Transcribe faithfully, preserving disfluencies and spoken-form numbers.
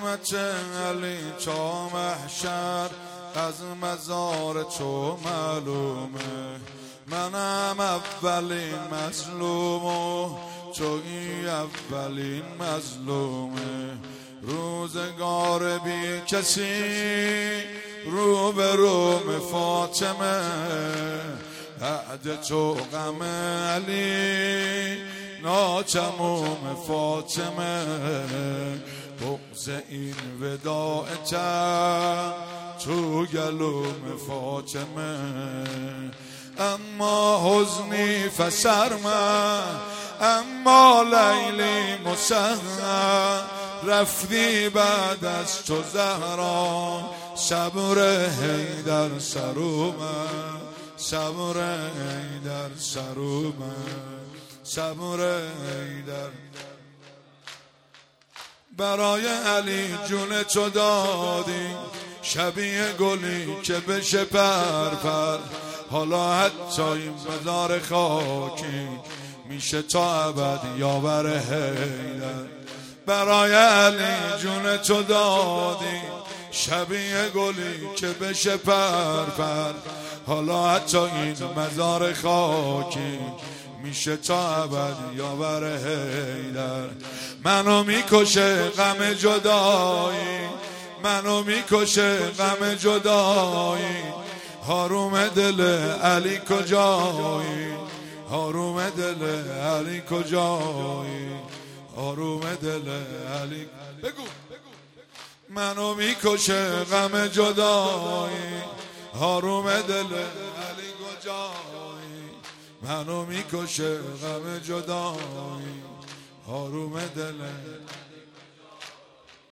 چه علی چا محشر از مزار چو معلومه منم اولین مظلوم و چوی اولین مظلومه روزگار بی کسی رو به روم فاطمه بعد چو غم علی ناچموم فاطمه بغض این وداع چند چو گلوم فاطمه اما حزنی فسرما اما لیلی مسهر رفتی بعد از تو زهرا صبر حیدر سرومه صبر حیدر سرومه صبر حیدر برای علی جون تو دادی شبیه گلی که بشه پر پر حالا حتی این مزار خاکی میشه تا ابد یاور حیدر برای علی جون تو دادی شبیه گلی که بشه پر پر حالا حتی این مزار خاکی میشه تا ابد یاور حیدر منو میکشه غم جدایی منو میکشه غم جدایی حروم دل علی کجایی حروم دل علی کجایی حروم دل علی بگو منو میکشه غم جدایی حروم دل علی کجایی منو میکشه غم جدایی حروم دل